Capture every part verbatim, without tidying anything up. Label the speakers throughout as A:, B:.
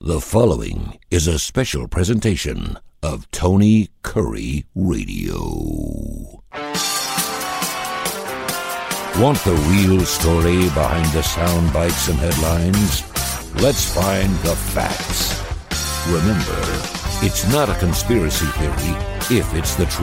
A: The following is a special presentation of Tony Curry Radio. Want the real story behind the sound bites and headlines? Let's find the facts. Remember, it's not a conspiracy theory if it's the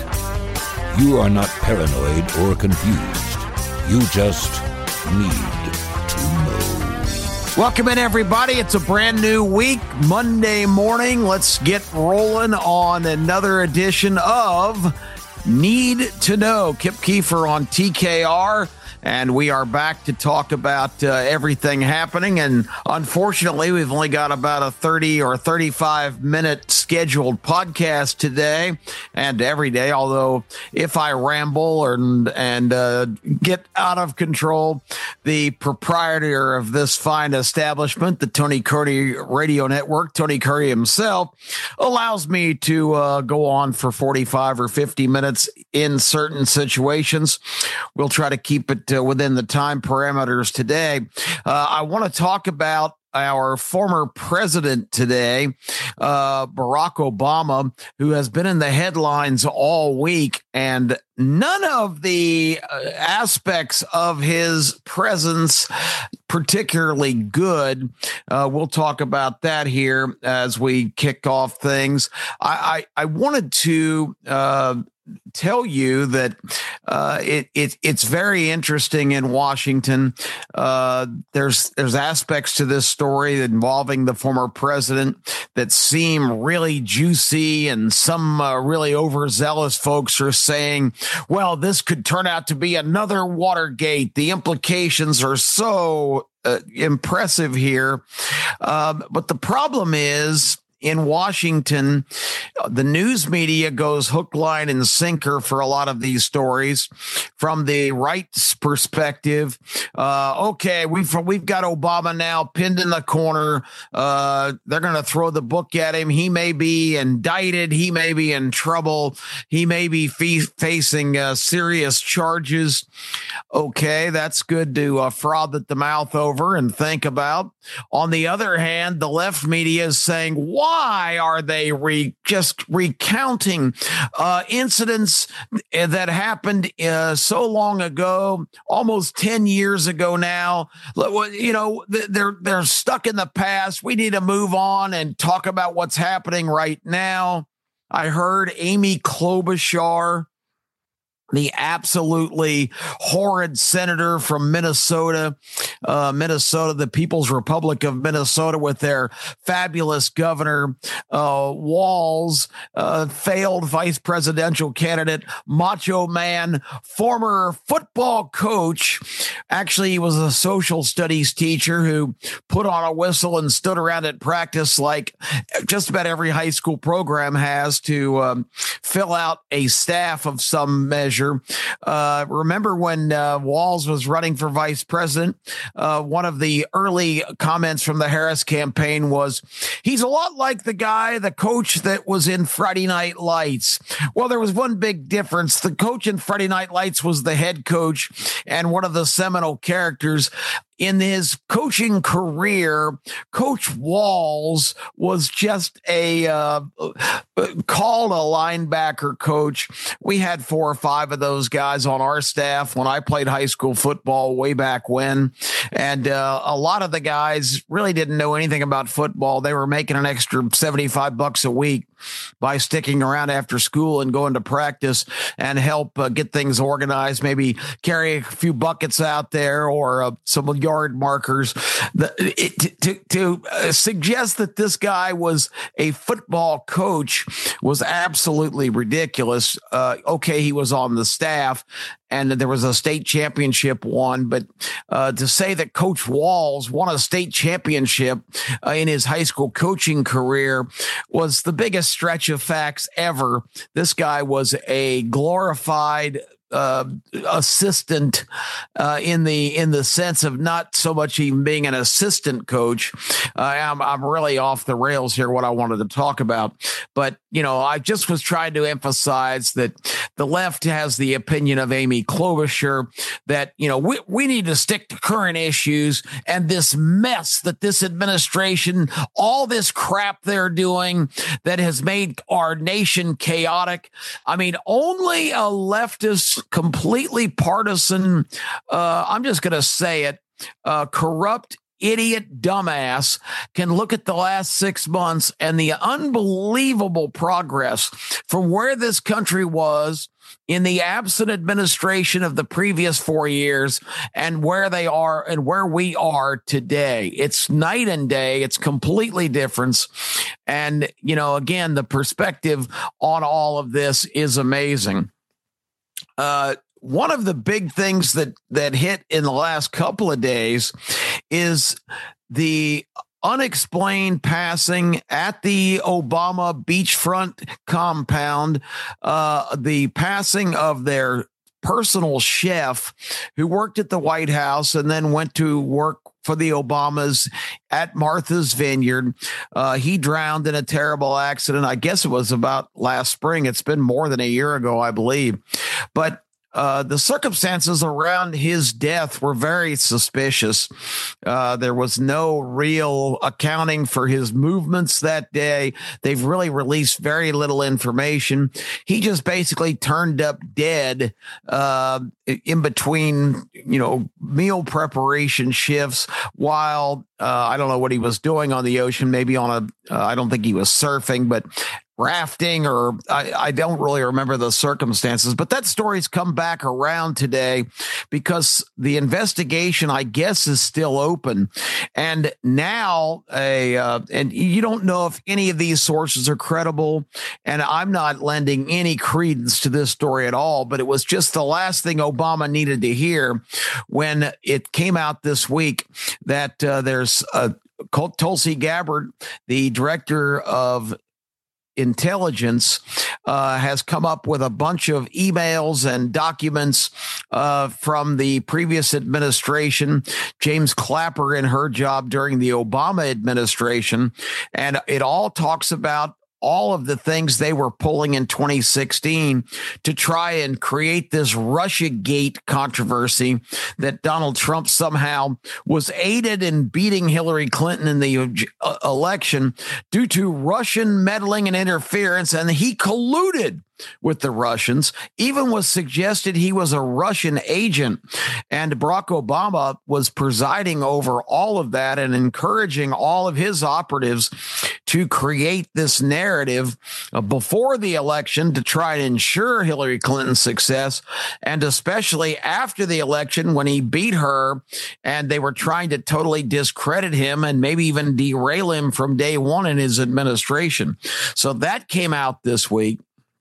A: truth. You are not paranoid or confused. You just need to know.
B: Welcome in, everybody. It's a brand new week, Monday morning. Let's get rolling on another edition of Need to Know. Kip Keefer on T K R, and we are back to talk about uh, everything happening. And unfortunately, we've only got about a thirty or thirty-five minute scheduled podcast today and every day. Although if I ramble and, and uh, get out of control, the proprietor of this fine establishment, the Tony Curry Radio Network, Tony Curry himself, allows me to uh, go on for forty-five or fifty minutes in certain situations. We'll try to keep it uh, within the time parameters today. Uh, I want to talk about our former president today, uh, Barack Obama, who has been in the headlines all week, and none of the uh, aspects of his presence particularly good. Uh, we'll talk about that here as we kick off things. I, I, I wanted to uh, tell you that uh, it, it it's very interesting in Washington. Uh, there's there's aspects to this story involving the former president that seem really juicy, and some uh, really overzealous folks are saying, well, this could turn out to be another Watergate. The implications are so uh, impressive here. Um, but the problem is, in Washington, the news media goes hook, line, and sinker for a lot of these stories. From the right's perspective, uh, okay, we've we've got Obama now pinned in the corner. Uh, they're going to throw the book at him. He may be indicted. He may be in trouble. He may be fe- facing uh, serious charges. Okay, that's good to uh, froth at the mouth over and think about. On the other hand, the left media is saying, why are they re- just recounting uh, incidents that happened uh, so long ago, almost ten years ago now? You know, they're they're stuck in the past. We need to move on and talk about what's happening right now. I heard Amy Klobuchar, the absolutely horrid senator from Minnesota, uh, Minnesota, the People's Republic of Minnesota, with their fabulous governor, uh, Walz, uh, failed vice presidential candidate, macho man, former football coach. Actually, he was a social studies teacher who put on a whistle and stood around at practice like just about every high school program has to um, fill out a staff of some measure. Uh, remember when uh, Walz was running for vice president? Uh, one of the early comments from the Harris campaign was, he's a lot like the guy, the coach that was in Friday Night Lights. Well, there was one big difference. The coach in Friday Night Lights was the head coach and one of the seminal characters. In his coaching career, Coach Walz was just a uh, called a linebacker coach. We had four or five of those guys on our staff when I played high school football way back when. And uh, a lot of the guys really didn't know anything about football. They were making an extra seventy-five bucks a week by sticking around after school and going to practice and help uh, get things organized, maybe carry a few buckets out there or uh, some yard markers. The, it, to to uh, suggest that this guy was a football coach was absolutely ridiculous. Uh, okay, he was on the staff and there was a state championship won, but uh, to say that Coach Walz won a state championship uh, in his high school coaching career was the biggest stretch of facts ever. This guy was a glorified uh, assistant uh, in the in the sense of not so much even being an assistant coach. Uh, I'm I'm really off the rails here. What I wanted to talk about, but you know, I just was trying to emphasize that the left has the opinion of Amy Klobuchar that, you know, we, we need to stick to current issues, and this mess that this administration, all this crap they're doing that has made our nation chaotic. I mean, only a leftist, completely partisan, uh, I'm just going to say it, uh, corrupt idiot dumbass can look at the last six months and the unbelievable progress from where this country was in the absent administration of the previous four years and where they are and where we are today. It's night and day. It's completely different. And, you know, again, the perspective on all of this is amazing. Uh, One of the big things that, that hit in the last couple of days is the unexplained passing at the Obama beachfront compound, uh, the passing of their personal chef who worked at the White House and then went to work for the Obamas at Martha's Vineyard. Uh, he drowned in a terrible accident. I guess it was about last spring. It's been more than a year ago, I believe. But Uh, the circumstances around his death were very suspicious. Uh, there was no real accounting for his movements that day. They've really released very little information. He just basically turned up dead uh, in between, you know, meal preparation shifts while uh, I don't know what he was doing on the ocean, maybe on a, uh, I don't think he was surfing, but rafting, or I, I don't really remember the circumstances, but that story's come back around today because the investigation, I guess, is still open. And now a, uh, and you don't know if any of these sources are credible. And I'm not lending any credence to this story at all, but it was just the last thing Obama needed to hear when it came out this week that uh, there's a Tulsi Gabbard, the director of intelligence, uh, has come up with a bunch of emails and documents uh, from the previous administration, James Clapper in her job during the Obama administration. And it all talks about all of the things they were pulling in twenty sixteen to try and create this Russiagate controversy that Donald Trump somehow was aided in beating Hillary Clinton in the uh, election due to Russian meddling and interference, and he colluded with the Russians, even was suggested he was a Russian agent. And Barack Obama was presiding over all of that and encouraging all of his operatives to create this narrative uh, before the election to try to ensure Hillary Clinton's success, and especially after the election when he beat her and they were trying to totally discredit him and maybe even derail him from day one in his administration. So that came out this week.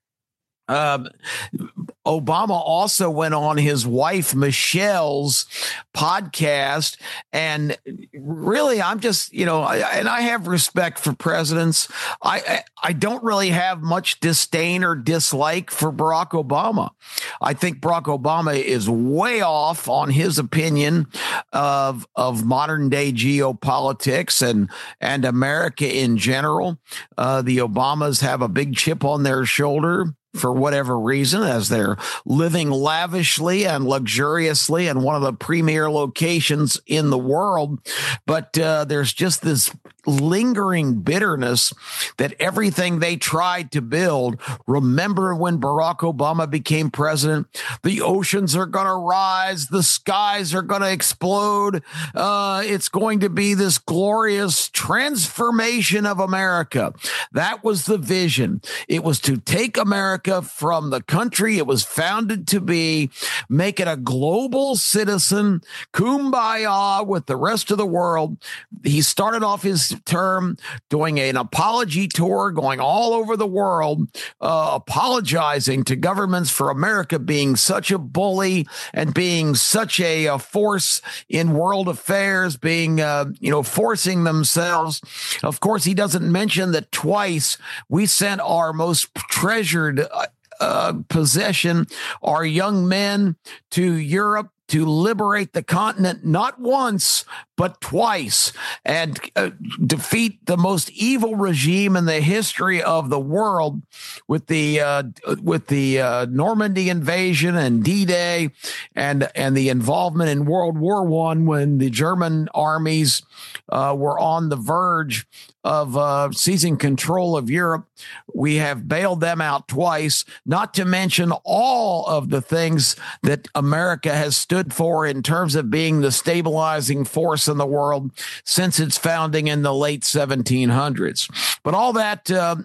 B: Um, Obama also went on his wife Michelle's podcast, and really, I'm just, you know, I, and I have respect for presidents. I, I I don't really have much disdain or dislike for Barack Obama. I think Barack Obama is way off on his opinion of of modern day geopolitics and and America in general. Uh, the Obamas have a big chip on their shoulder for whatever reason, as they're living lavishly and luxuriously in one of the premier locations in the world. But uh, there's just this lingering bitterness that everything they tried to build. Remember when Barack Obama became president, the oceans are going to rise, the skies are going to explode. Uh, it's going to be this glorious transformation of America. That was the vision. It was to take America from the country it was founded to be, make it a global citizen, kumbaya with the rest of the world. He started off his term doing an apology tour, going all over the world, uh, apologizing to governments for America being such a bully and being such a, a force in world affairs, being, uh, you know, forcing themselves. Of course, he doesn't mention that twice we sent our most treasured uh, possession, our young men, to Europe to liberate the continent not once, but twice, and uh, defeat the most evil regime in the history of the world with the uh, with the uh, Normandy invasion and D-Day, and and the involvement in World War One when the German armies uh, were on the verge of uh, seizing control of Europe. We have bailed them out twice, not to mention all of the things that America has stood for in terms of being the stabilizing force in the world since its founding in the late seventeen hundreds. But all that, uh,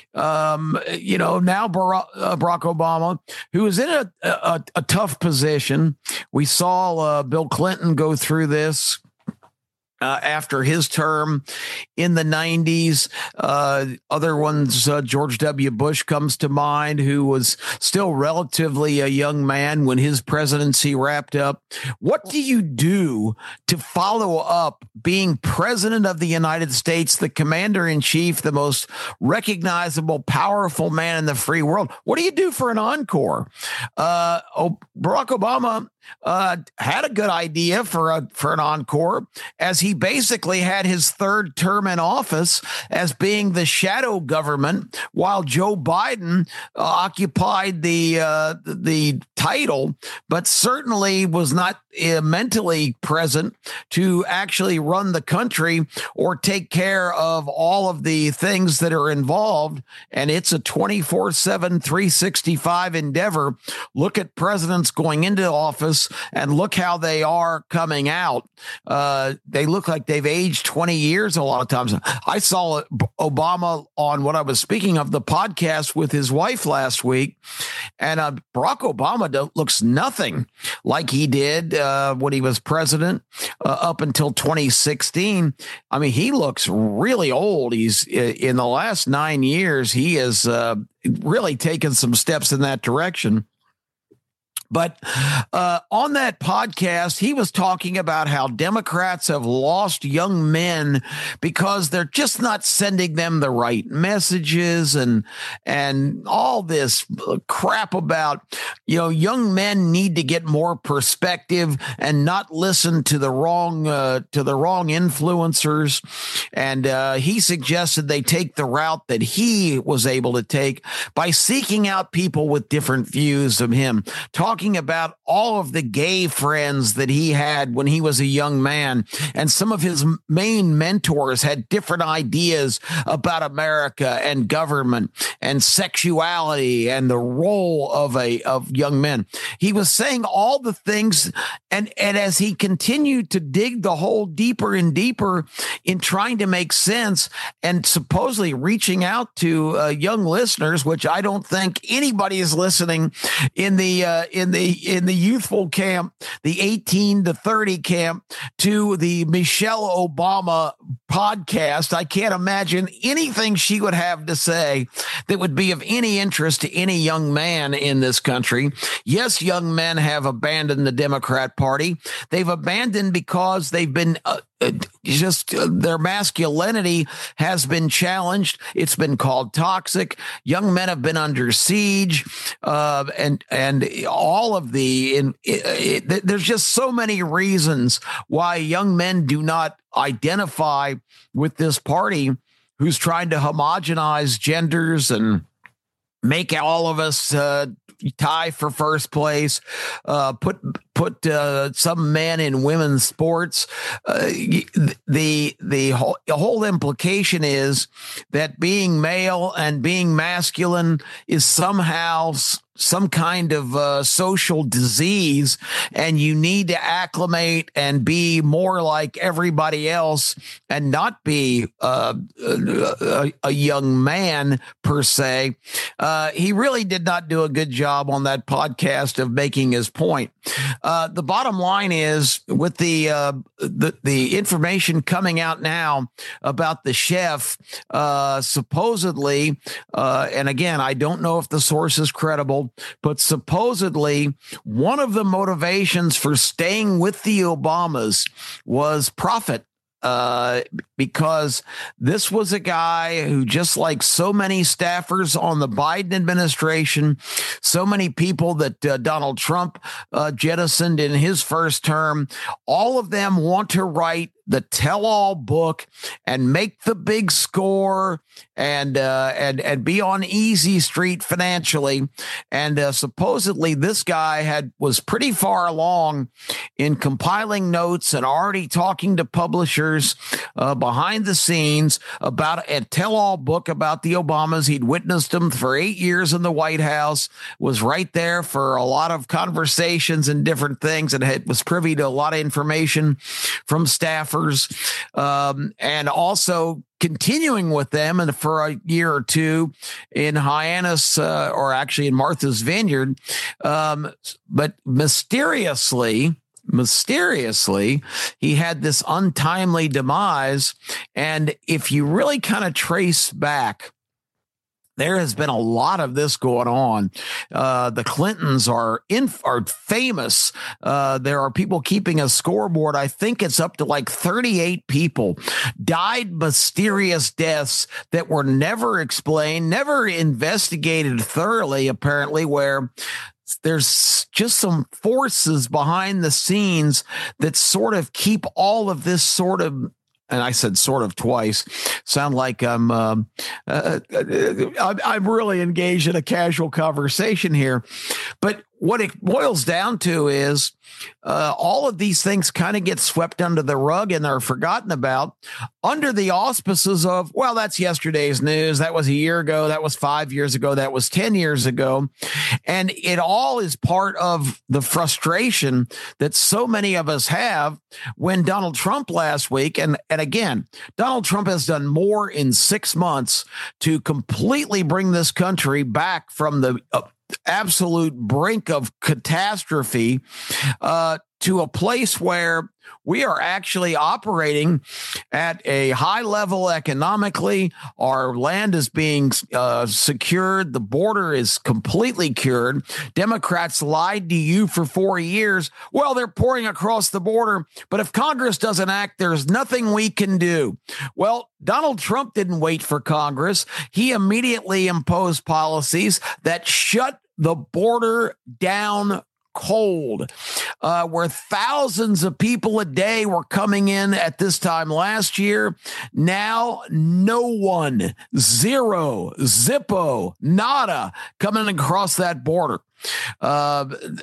B: um, you know, now Barack, uh, Barack Obama, who is in a, a, a tough position. We saw uh, Bill Clinton go through this Uh, after his term in the nineties. Uh, other ones, uh, George W. Bush comes to mind, who was still relatively a young man when his presidency wrapped up. What do you do to follow up being president of the United States, the commander in chief, the most recognizable, powerful man in the free world? What do you do for an encore? Uh, oh, Barack Obama Uh, had a good idea for a for an encore, as he basically had his third term in office as being the shadow government, while Joe Biden uh, occupied the uh, the title, but certainly was not uh, mentally present to actually run the country or take care of all of the things that are involved. And it's a twenty-four seven, three sixty-five endeavor. Look at presidents going into office and look how they are coming out. Uh, they look like they've aged twenty years a lot of times. I saw Obama on what I was speaking of, the podcast with his wife last week, and uh, Barack Obama looks nothing like he did uh, when he was president uh, up until twenty sixteen. I mean, he looks really old. He's in the last nine years, he has uh, really taken some steps in that direction. But uh, on that podcast, he was talking about how Democrats have lost young men because they're just not sending them the right messages, and and all this crap about, you know, young men need to get more perspective and not listen to the wrong uh, to the wrong influencers. And uh, he suggested they take the route that he was able to take by seeking out people with different views of him, talking about all of the gay friends that he had when he was a young man. And some of his main mentors had different ideas about America and government and sexuality and the role of a of young men. He was saying all the things, and, and as he continued to dig the hole deeper and deeper in trying to make sense and supposedly reaching out to uh, young listeners, which I don't think anybody is listening in the uh, in the in the youthful camp, the eighteen to thirty camp, to the Michelle Obama podcast. I can't imagine anything she would have to say that would be of any interest to any young man in this country. Yes, young men have abandoned the Democrat Party. They've abandoned because they've been uh, uh, just uh, their masculinity has been challenged. It's been called toxic. Young men have been under siege, uh, and and all of the in, it, it, there's just so many reasons why young men do not identify with this party, who's trying to homogenize genders and make all of us uh, tie for first place, uh, put put uh, some men in women's sports. Uh, the the whole, the whole implication is that being male and being masculine is somehow some kind of uh, social disease, and you need to acclimate and be more like everybody else and not be uh, a, a young man per se. Uh, he really did not do a good job on that podcast of making his point. Uh, the bottom line is, with the, uh, the the information coming out now about the chef, uh, supposedly, uh, and again, I don't know if the source is credible, but supposedly one of the motivations for staying with the Obamas was profit. uh, because this was a guy who, just like so many staffers on the Biden administration, so many people that uh, Donald Trump uh, jettisoned in his first term, all of them want to write the tell-all book and make the big score and uh, and and be on easy street financially. And uh, supposedly this guy had was pretty far along in compiling notes and already talking to publishers uh, behind the scenes about a tell-all book about the Obamas. He'd witnessed them for eight years in the White House, was right there for a lot of conversations and different things, and had, was privy to a lot of information from staffers. Um, and also continuing with them and for a year or two in Hyannis, uh, or actually in Martha's Vineyard. Um, but mysteriously, mysteriously, he had this untimely demise. And if you really kind of trace back, there has been a lot of this going on. Uh, the Clintons are in, are famous. Uh, there are people keeping a scoreboard. I think it's up to like thirty-eight people died mysterious deaths that were never explained, never investigated thoroughly, apparently, where there's just some forces behind the scenes that sort of keep all of this sort of, and I said sort of twice, sound like I'm, um, uh, I'm, I'm really engaged in a casual conversation here. But what it boils down to is uh, all of these things kind of get swept under the rug and they're forgotten about under the auspices of, well, that's yesterday's news. That was a year ago. That was five years ago. That was ten years ago. And it all is part of the frustration that so many of us have when Donald Trump last week. And, and again, Donald Trump has done more in six months to completely bring this country back from the uh, absolute brink of catastrophe uh, to a place where we are actually operating at a high level economically. Our land is being uh, secured. The border is completely cured. Democrats lied to you for four years. Well, they're pouring across the border, but if Congress doesn't act, there's nothing we can do. Well, Donald Trump didn't wait for Congress. He immediately imposed policies that shut the border down cold, uh, where thousands of people a day were coming in at this time last year. Now, no one, zero, zippo, nada coming across that border. Uh,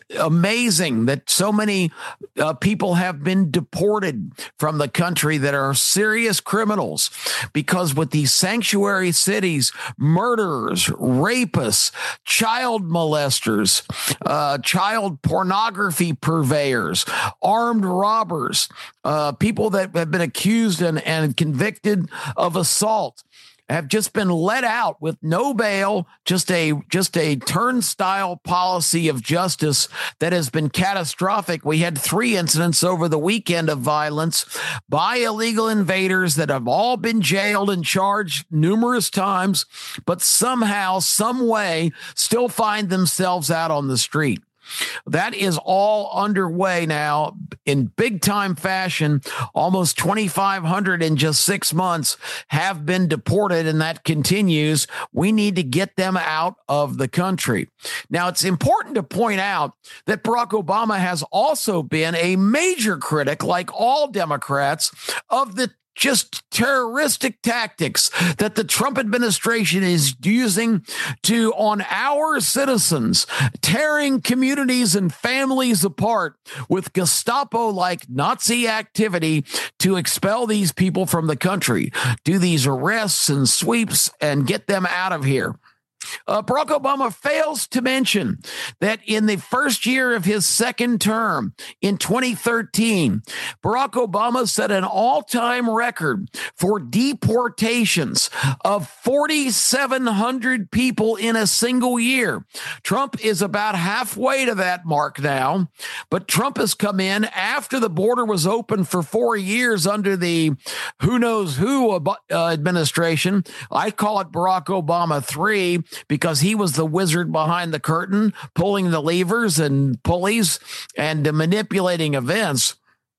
B: amazing that so many uh, people have been deported from the country that are serious criminals, because with these sanctuary cities, murderers, rapists, child molesters, uh, child pornography purveyors, armed robbers, uh, people that have been accused and, and convicted of assault have just been let out with no bail, just a just a turnstile policy of justice that has been catastrophic. We had three incidents over the weekend of violence by illegal invaders that have all been jailed and charged numerous times, but somehow, some way, still find themselves out on the street. That is all underway now in big time fashion. Almost twenty-five hundred in just six months have been deported, and that continues. We need to get them out of the country. Now, it's important to point out that Barack Obama has also been a major critic, like all Democrats, of the just terroristic tactics that the Trump administration is using to, on our citizens, tearing communities and families apart with Gestapo-like Nazi activity to expel these people from the country, do these arrests and sweeps and get them out of here. Uh, Barack Obama fails to mention that in the first year of his second term in twenty thirteen, Barack Obama set an all-time record for deportations of four thousand seven hundred people in a single year. Trump is about halfway to that mark now, but Trump has come in after the border was open for four years under the who knows who uh, administration. I call it Barack Obama three, because he was the wizard behind the curtain, pulling the levers and pulleys and uh, manipulating events.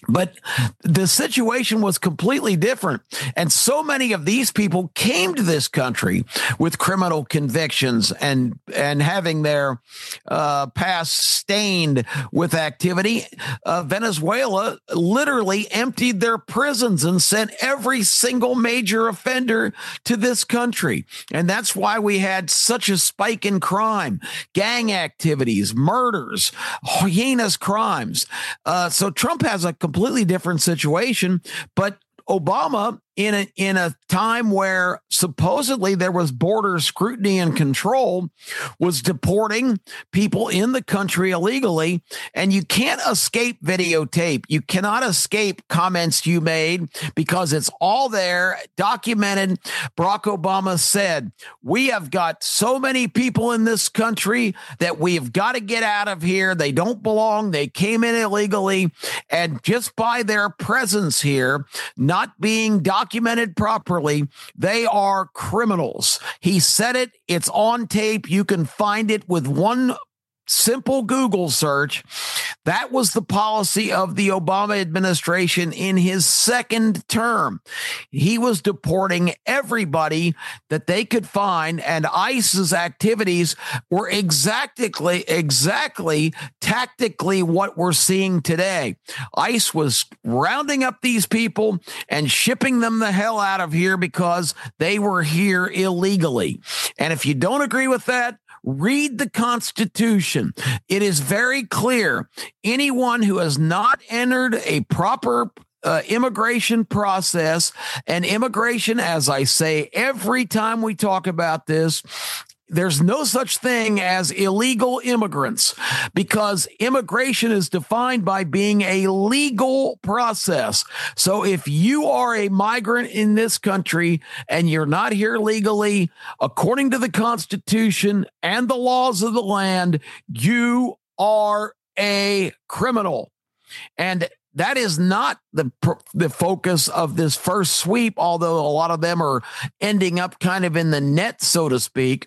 B: But the situation was completely different. And so many of these people came to this country with criminal convictions and, and having their uh, past stained with activity. Uh, Venezuela literally emptied their prisons and sent every single major offender to this country. And that's why we had such a spike in crime, gang activities, murders, heinous crimes. Uh, so Trump has a completely different situation, but Obama, in a, in a time where supposedly there was border scrutiny and control, was deporting people in the country illegally. And you can't escape videotape. You cannot escape comments you made because it's all there, documented. Barack Obama said, we have got so many people in this country that we have got to get out of here. They don't belong. They came in illegally. And just by their presence here, not being documented, documented properly, they are criminals. He said it. It's on tape. You can find it with one simple Google search. That was the policy of the Obama administration in his second term. He was deporting everybody that they could find, and ICE's activities were exactly, exactly tactically what we're seeing today. ICE was rounding up these people and shipping them the hell out of here because they were here illegally. And if you don't agree with that, read the Constitution. It is very clear. Anyone who has not entered a proper uh, immigration process, and immigration, as I say every time we talk about this, there's no such thing as illegal immigrants, because immigration is defined by being a legal process. So if you are a migrant in this country and you're not here legally, according to the Constitution and the laws of the land, you are a criminal. And that is not the the focus of this first sweep, although a lot of them are ending up kind of in the net, so to speak.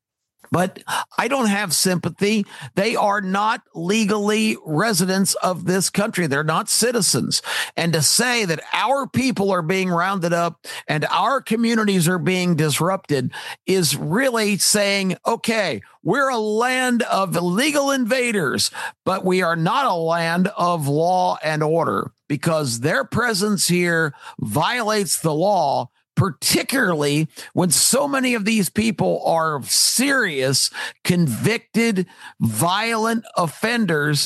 B: But I don't have sympathy. They are not legally residents of this country. They're not citizens. And to say that our people are being rounded up and our communities are being disrupted is really saying, okay, we're a land of illegal invaders, but we are not a land of law and order, because their presence here violates the law, particularly when so many of these people are serious, convicted, violent offenders,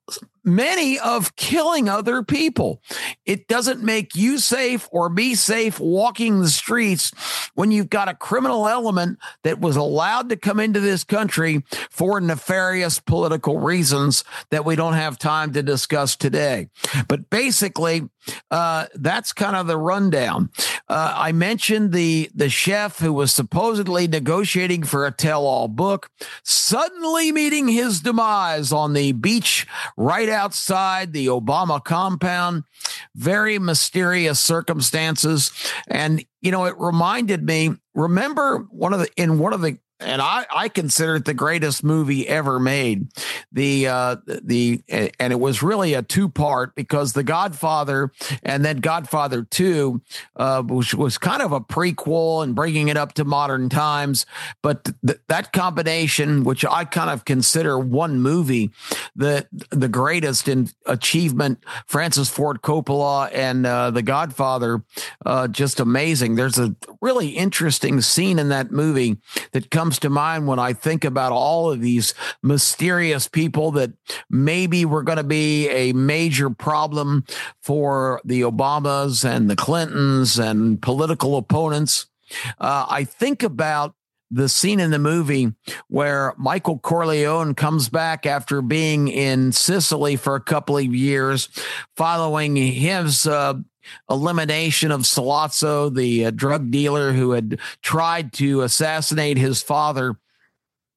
B: many of killing other people. It doesn't make you safe or me safe walking the streets when you've got a criminal element that was allowed to come into this country for nefarious political reasons that we don't have time to discuss today. But basically, uh, that's kind of the rundown. Uh, I mentioned the, the chef who was supposedly negotiating for a tell-all book, suddenly meeting his demise on the beach right outside the Obama compound. Very mysterious circumstances. And, you know, it reminded me, remember one of the, in one of the, and I, I consider it the greatest movie ever made. The uh, the and it was really a two part, because The Godfather and then Godfather two, uh, which was kind of a prequel and bringing it up to modern times. But th- that combination, which I kind of consider one movie, the the greatest in achievement, Francis Ford Coppola and uh, The Godfather, uh, just amazing. There's a really interesting scene in that movie that comes to mind when I think about all of these mysterious people that maybe were going to be a major problem for the Obamas and the Clintons and political opponents. Uh, I think about the scene in the movie where Michael Corleone comes back after being in Sicily for a couple of years following his uh, elimination of Sollozzo, the uh, drug dealer who had tried to assassinate his father.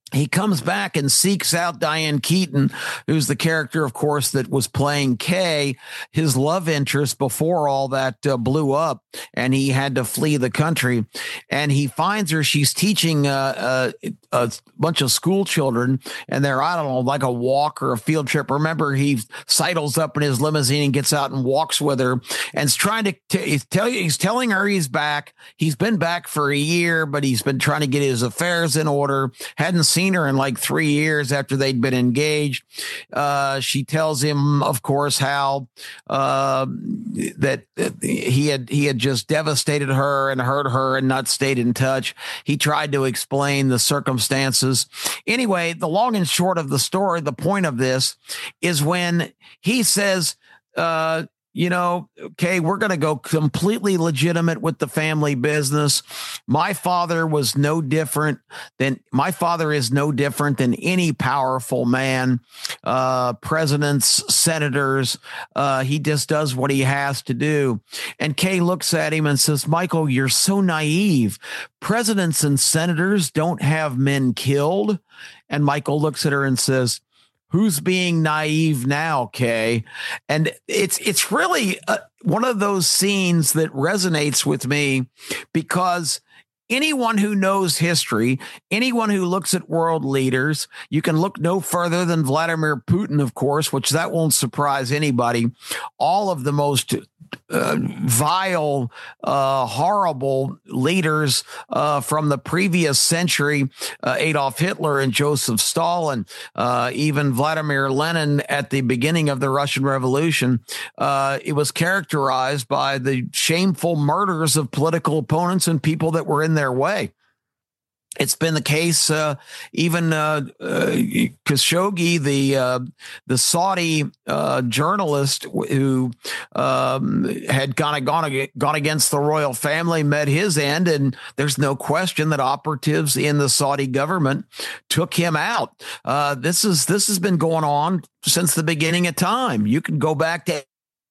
B: he comes back and seeks out Diane Keaton, who's the character, of course, that was playing Kay, his love interest before all that uh, blew up and he had to flee the country. And he finds her. She's teaching uh, uh, a bunch of school children, and they're, I don't know, like a walk or a field trip. Remember, he sidles up in his limousine and gets out and walks with her and is trying to t- he's, tell, he's telling her he's back. He's been back for a year, but he's been trying to get his affairs in order. Hadn't seen seen her in like three years after they'd been engaged. Uh, she tells him, of course, how uh, that he had he had just devastated her and hurt her and not stayed in touch. He tried to explain the circumstances. Anyway, the long and short of the story, the point of this is when he says, uh, you know, okay, we're going to go completely legitimate with the family business. My father was no different than my father is no different than any powerful man, uh, presidents, senators. Uh, he just does what he has to do. And Kay looks at him and says, Michael, you're so naive. Presidents and senators don't have men killed. And Michael looks at her and says, who's being naive now, Kay? And it's it's really uh, one of those scenes that resonates with me because anyone who knows history, anyone who looks at world leaders, you can look no further than Vladimir Putin, of course, which that won't surprise anybody. All of the most Uh, vile, uh, horrible leaders uh, from the previous century, uh, Adolf Hitler and Joseph Stalin, uh, even Vladimir Lenin at the beginning of the Russian Revolution. Uh, it was characterized by the shameful murders of political opponents and people that were in their way. It's been the case, uh, even uh, uh, Khashoggi, the uh, the Saudi uh, journalist who um, had kind of gone, gone against the royal family, met his end. And there's no question that operatives in the Saudi government took him out. Uh, this is this has been going on since the beginning of time. You can go back to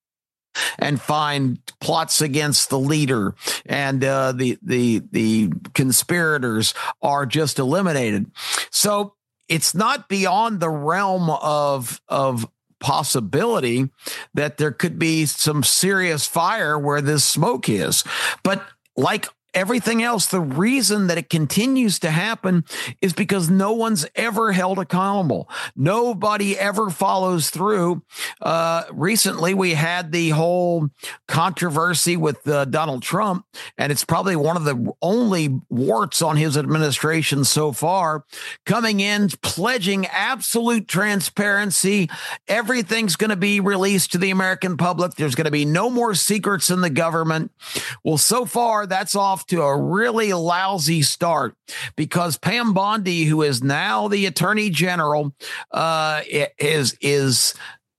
B: and find plots against the leader, and uh, the the the conspirators are just eliminated. So it's not beyond the realm of of possibility that there could be some serious fire where this smoke is. But like everything else, the reason that it continues to happen is because no one's ever held accountable. Nobody ever follows through. Uh, recently, we had the whole controversy with uh, Donald Trump, and it's probably one of the only warts on his administration so far, coming in, pledging absolute transparency. Everything's going to be released to the American public. There's going to be no more secrets in the government. Well, so far, that's off to a really lousy start because Pam Bondi, who is now the Attorney General, uh, is is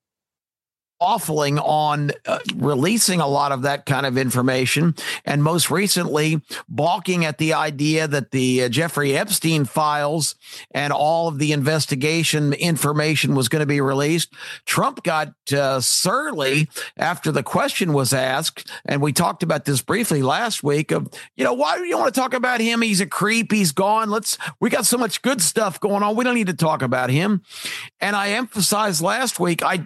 B: waffling on uh, releasing a lot of that kind of information, and most recently balking at the idea that the uh, Jeffrey Epstein files and all of the investigation information was going to be released. Trump got uh, surly after the question was asked, and we talked about this briefly last week of, you know, why do you want to talk about him? He's a creep. He's gone. Let's, we got so much good stuff going on. We don't need to talk about him. And I emphasized last week, I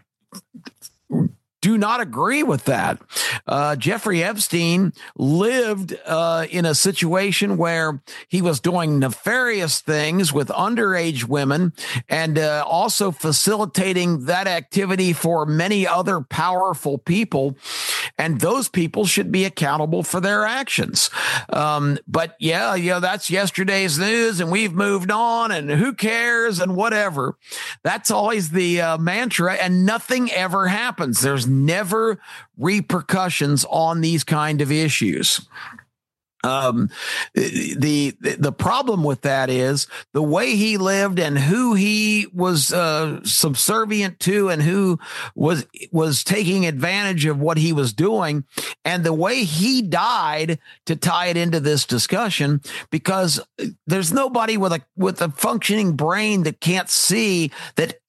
B: do not agree with that. Uh, Jeffrey Epstein lived uh, in a situation where he was doing nefarious things with underage women and uh, also facilitating that activity for many other powerful people. And those people should be accountable for their actions. Um, but yeah, yeah, that's yesterday's news and we've moved on and who cares and whatever. That's always the uh, mantra, and nothing ever happens. There's never repercussions on these kind of issues. Um, the, the problem with that is the way he lived and who he was uh, subservient to and who was was taking advantage of what he was doing, and the way he died to tie it into this discussion, because there's nobody with a with a functioning brain that can't see that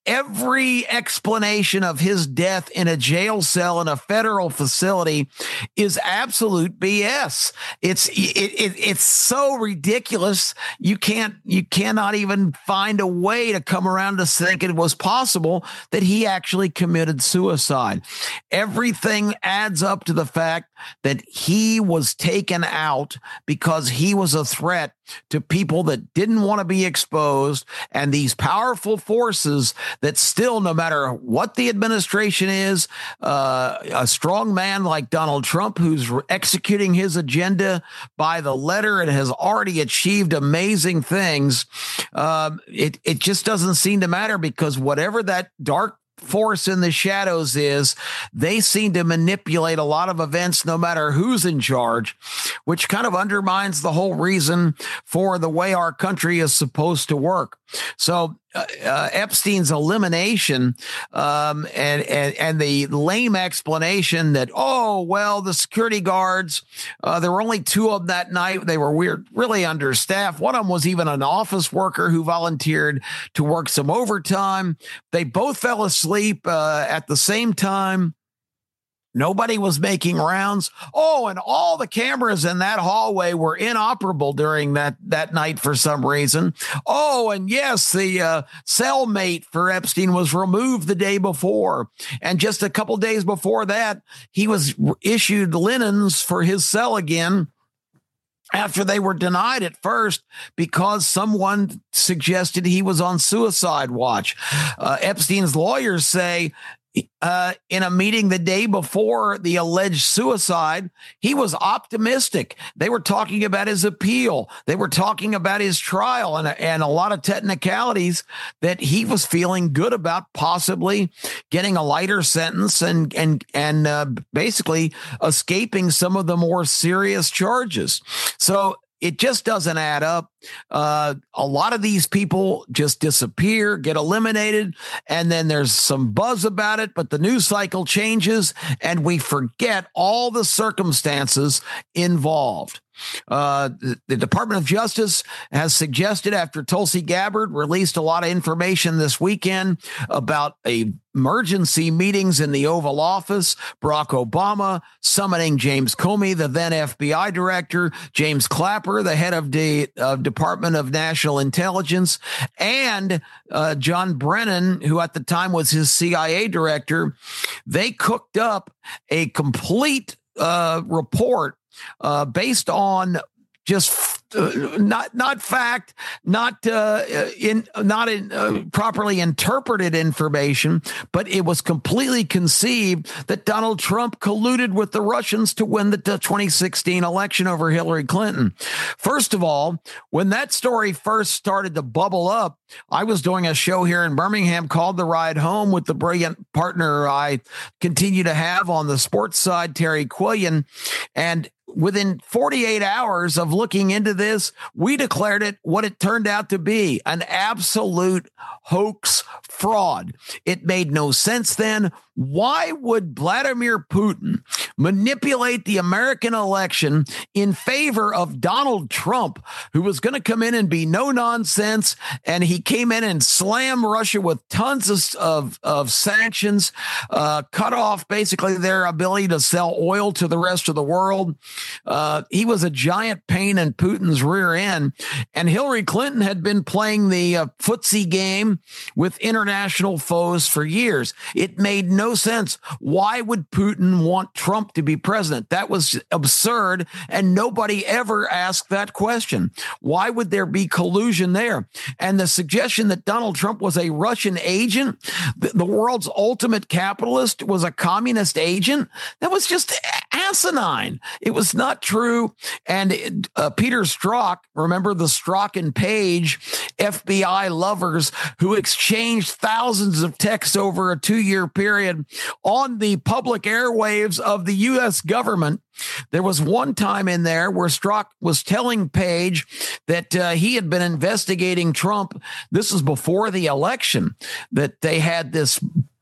B: every explanation of his death in a jail cell in a federal facility is absolute B S. It's it, it, it's so ridiculous. You can't you cannot even find a way to come around to think it was possible that he actually committed suicide. Everything adds up to the fact that he was taken out because he was a threat to people that didn't want to be exposed, and these powerful forces that still, no matter what the administration is, uh, a strong man like Donald Trump, who's executing his agenda by the letter and has already achieved amazing things, um, it, it just doesn't seem to matter, because whatever that dark force in the shadows is, they seem to manipulate a lot of events no matter who's in charge, which kind of undermines the whole reason for the way our country is supposed to work. So uh, uh, Epstein's elimination um, and, and and the lame explanation that, oh, well, the security guards, uh, there were only two of them that night. They were weird, really understaffed. One of them was even an office worker who volunteered to work some overtime. They both fell asleep uh, at the same time. Nobody was making rounds. Oh, and all the cameras in that hallway were inoperable during that, that night for some reason. Oh, and yes, the uh, cellmate for Epstein was removed the day before. And just a couple days before that, he was issued linens for his cell again, after they were denied at first because someone suggested he was on suicide watch. Uh, Epstein's lawyers say, Uh, in a meeting the day before the alleged suicide, he was optimistic. They were talking about his appeal. They were talking about his trial and, and a lot of technicalities that he was feeling good about possibly getting a lighter sentence and, and, and uh, basically escaping some of the more serious charges. So it just doesn't add up. Uh, a lot of these people just disappear, get eliminated, and then there's some buzz about it, but the news cycle changes and we forget all the circumstances involved. Uh, the, the Department of Justice has suggested, after Tulsi Gabbard released a lot of information this weekend about a emergency meetings in the Oval Office, Barack Obama summoning James Comey, the then F B I director, James Clapper, the head of the uh, Department of National Intelligence, and uh, John Brennan, who at the time was his C I A director. They cooked up a complete uh, report Uh, based on just uh, not not fact, not uh, in not in uh, properly interpreted information, but it was completely conceived that Donald Trump colluded with the Russians to win the twenty sixteen election over Hillary Clinton. First of all, when that story first started to bubble up, I was doing a show here in Birmingham called The Ride Home with the brilliant partner I continue to have on the sports side, Terry Quillian, and within forty-eight hours of looking into this, we declared it what it turned out to be, an absolute hoax fraud. It made no sense then. Why would Vladimir Putin manipulate the American election in favor of Donald Trump, who was going to come in and be no nonsense? And he came in and slammed Russia with tons of, of, of sanctions, uh, cut off basically their ability to sell oil to the rest of the world. Uh, he was a giant pain in Putin's rear end. And Hillary Clinton had been playing the uh, footsie game with international foes for years. It made no No sense. Why would Putin want Trump to be president? That was absurd, and nobody ever asked that question. Why would there be collusion there? And the suggestion that Donald Trump was a Russian agent, the world's ultimate capitalist, was a communist agent, that was just asinine. It was not true. And uh, Peter Strzok, remember the Strzok and Page F B I lovers who exchanged thousands of texts over a two-year period on the public airwaves of the U S government. There was one time in there where Strzok was telling Page that uh, he had been investigating Trump. This was before the election, that they had this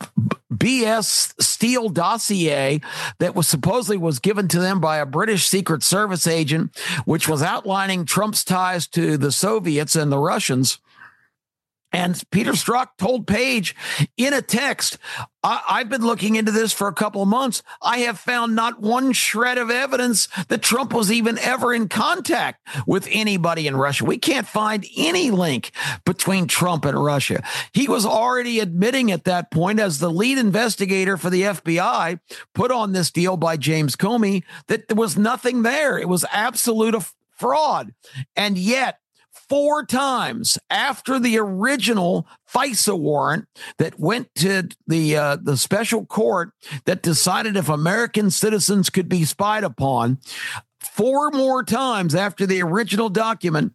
B: B S Steele dossier that was supposedly was given to them by a British Secret Service agent, which was outlining Trump's ties to the Soviets and the Russians. And Peter Strzok told Page in a text, I- I've been looking into this for a couple of months. I have found not one shred of evidence that Trump was even ever in contact with anybody in Russia. We can't find any link between Trump and Russia. He was already admitting at that point, as the lead investigator for the F B I put on this deal by James Comey, that there was nothing there. It was absolute fraud. And yet, four times after the original FISA warrant that went to the uh, the special court that decided if American citizens could be spied upon, four more times after the original document,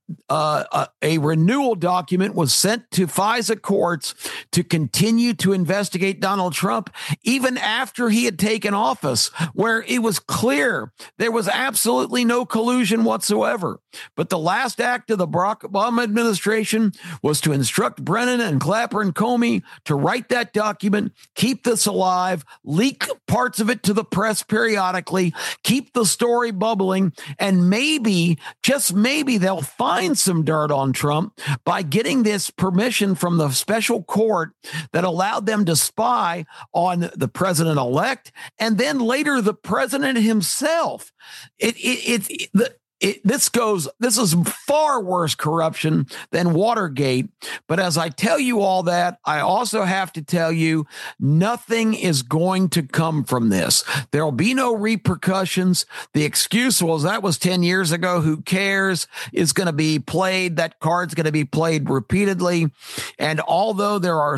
B: Uh, a, a renewal document was sent to FISA courts to continue to investigate Donald Trump, even after he had taken office, where it was clear there was absolutely no collusion whatsoever. But the last act of the Barack Obama administration was to instruct Brennan and Clapper and Comey to write that document, keep this alive, leak parts of it to the press periodically, keep the story bubbling, and maybe, just maybe, they'll find Find some dirt on Trump by getting this permission from the special court that allowed them to spy on the president-elect and then later the president himself. It, it, it, it the, It, this goes, this is far worse corruption than Watergate. But as I tell you all that, I also have to tell you, nothing is going to come from this. There will be no repercussions. The excuse was that was ten years ago. Who cares? Is going to be played. That card's going to be played repeatedly. And although there are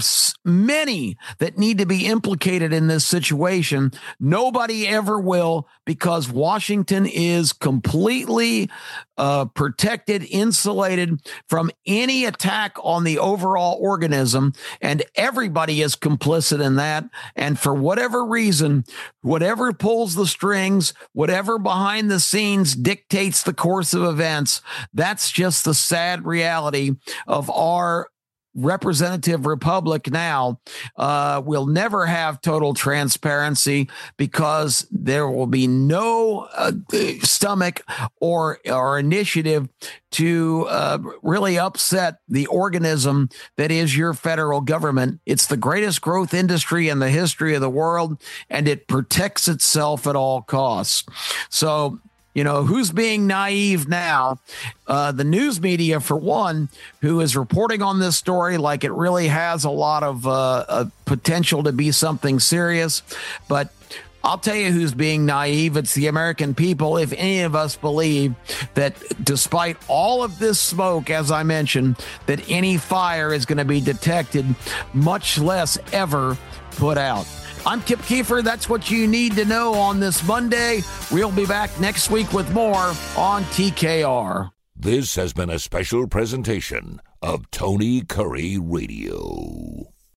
B: many that need to be implicated in this situation, nobody ever will, because Washington is completely Uh, protected, insulated from any attack on the overall organism, and everybody is complicit in that. And for whatever reason, whatever pulls the strings, whatever behind the scenes dictates the course of events, that's just the sad reality of our representative republic now. Uh, we'll never have total transparency because there will be no uh, stomach or, or initiative to uh, really upset the organism that is your federal government. It's the greatest growth industry in the history of the world, and it protects itself at all costs. So, you know, who's being naive now? Uh, the news media, for one, who is reporting on this story like it really has a lot of uh, uh, potential to be something serious. But I'll tell you who's being naive. It's the American people. If any of us believe that despite all of this smoke, as I mentioned, that any fire is going to be detected, much less ever put out. I'm Kip Keefer. That's what you need to know on this Monday. We'll be back next week with more on T K R.
A: This has been a special presentation of Tony Curry Radio.